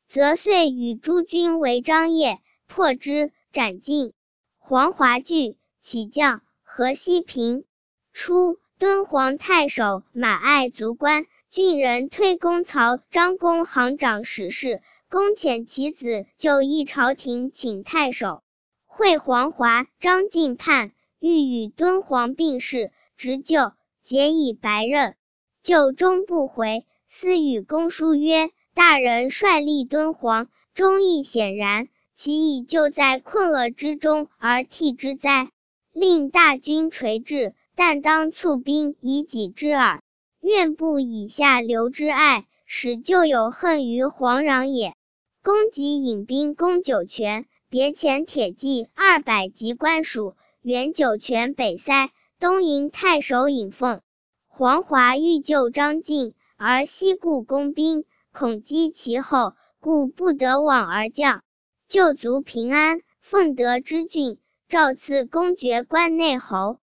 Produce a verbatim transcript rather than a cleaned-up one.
则遂与诸军围张掖，破之，斩尽。黄华惧，起将河西平。初，敦煌太守马爱卒官，郡人推公曹张公行长史事，公遣其子就议朝廷请太守。会黄华、张进叛，欲与敦煌并事，执就，解以白刃。就终不回，私与公书曰：大人率立敦煌，忠义显然，其以就在困厄之中而替之哉？令大军垂至，但当促兵以己之耳。愿不以下留之爱，使旧有恨于黄壤也。公即引兵攻酒泉，别遣铁骑二百级官属，援酒泉北塞，东营太守尹奉。黄华欲救张进，而西顾攻兵，恐击其后，故不得往而降。救卒平安，奉得之郡，诏赐公爵关内侯。